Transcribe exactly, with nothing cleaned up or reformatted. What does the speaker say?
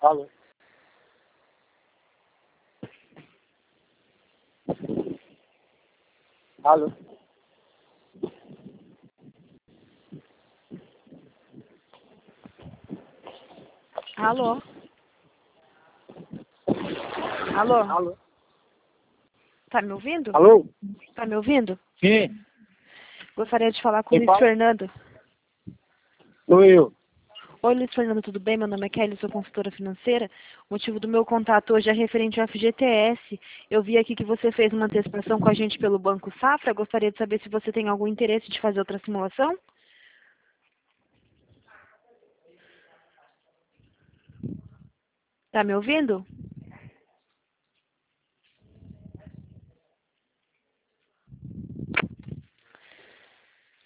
Alô? Alô? Alô? Alô? Alô? Tá me ouvindo? Alô? Tá me ouvindo? Sim, Gostaria de falar com o quem Luiz fala? Fernando. Sou eu. Oi, Luiz Fernando, tudo bem? Meu nome é Kelly, sou consultora financeira. O motivo do meu contato hoje é referente ao F G T S. Eu vi aqui que você fez uma antecipação com a gente pelo Banco Safra. Gostaria de saber se você tem algum interesse de fazer outra simulação. Tá me ouvindo?